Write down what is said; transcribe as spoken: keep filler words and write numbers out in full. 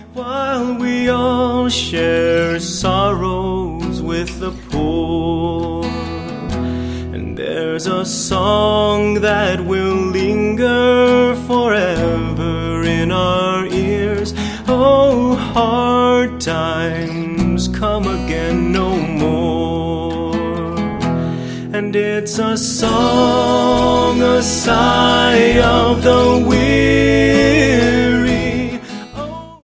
while we all share sorrows with the poor. And there's a song that will linger forever in our ears. Oh, hard times come again no more. And it's a song, a sigh of the wind,